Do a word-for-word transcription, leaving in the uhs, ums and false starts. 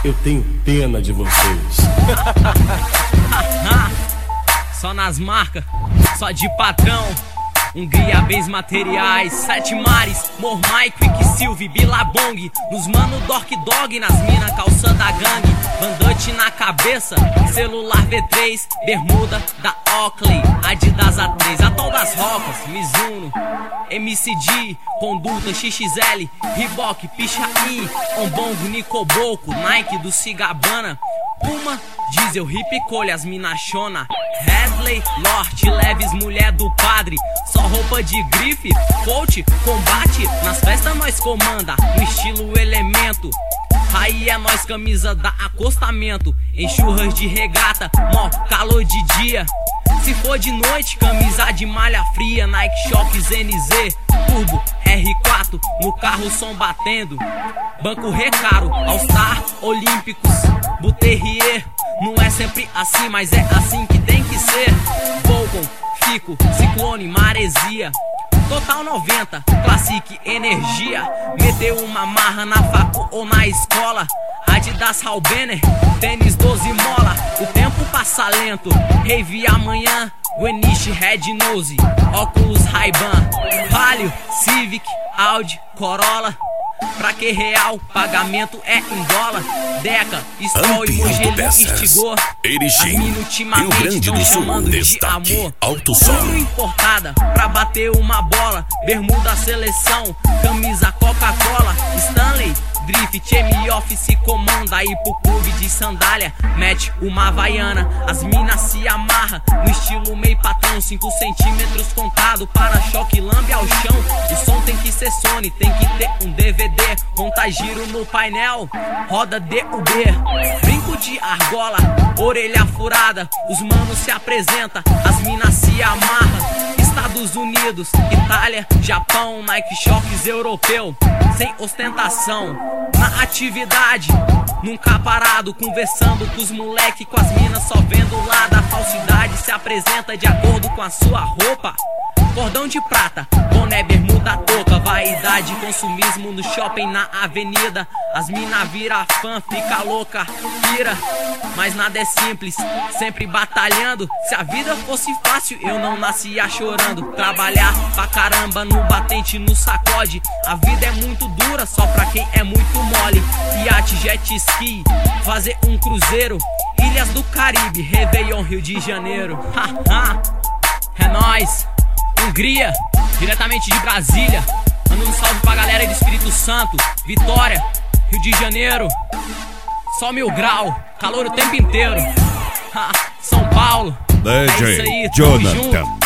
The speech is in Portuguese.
eu tenho pena de vocês. Só nas marcas, só de patrão. Hungria, bens materiais, Sete Mares, Mormai, Quicksilver, Billabong. Nos mano Dork Dog, nas mina calça da gangue. Bandante na cabeça, celular V três, bermuda da Oakley, Adidas A três, a tal das rocas, Mizuno, M C D, Conduta, X X L, Reebok, Pichain, Ombongo, Nicoboco, Nike do Cigabana, Puma, Diesel, Hip Cole, as minachona, Hadley, Norte, Leves, mulher do padre. Só roupa de grife, coach, combate. Nas festas nós comanda, no estilo elemento. Aí é nós, camisa da acostamento. Em churras de regata, mó calor de dia. Se for de noite, camisa de malha fria. Nike Shox N Z, Turbo R quatro, no carro som batendo. Banco Recaro, All Star, Olímpicos, Buterrier. Não é sempre assim, mas é assim que tem que ser. Volcom, Fico, Ciclone, Maresia. Total noventa, Classic, Energia. Meteu uma marra na facu ou na escola. Adidas Halbener, tênis doze mola. O tempo passa lento, rave amanhã. Gueniche, Red Nose, óculos Ray-Ban. Palio, Civic, Audi, Corolla. Pra que real, pagamento é em dólar. Deca, Stroll e Mugello instigou. Erigim, Rio Grande do Sul, destaque, alto som. Tudo importada, pra bater uma bola. Bermuda seleção, camisa Coca-Cola. Stanley, Drift, M-Office comanda. Aí pro clube de sandália, mete uma havaiana. As minas se amarra, no estilo meio patrão. Cinco centímetros contado, para-choque lambe ao chão. O som tem que ser Sony, tem que ter um D V D. Conta giro no painel, roda D U B. Brinco de argola, orelha furada. Os manos se apresenta, as minas se amarra. Estados Unidos, Itália, Japão, Nike Shox europeu. Sem ostentação, na atividade, nunca parado. Conversando com os moleque, com as minas só vendo o lado. A falsidade se apresenta de acordo com a sua roupa. Cordão de prata, boné, bermuda, touca. Vaidade, consumismo no shopping, na avenida. As mina vira fã, fica louca, pira. Mas nada é simples, sempre batalhando. Se a vida fosse fácil, eu não nascia chorando. Trabalhar pra caramba no batente, no sacode. A vida é muito dura, só pra quem é muito mole. Iate, jet ski, fazer um cruzeiro. Ilhas do Caribe, Réveillon, Rio de Janeiro. É nóis. Hungria, diretamente de Brasília. Manda um salve pra galera do Espírito Santo, Vitória, Rio de Janeiro. Só mil grau, calor o tempo inteiro. São Paulo, D J é isso aí, tamo Jonathan. junto.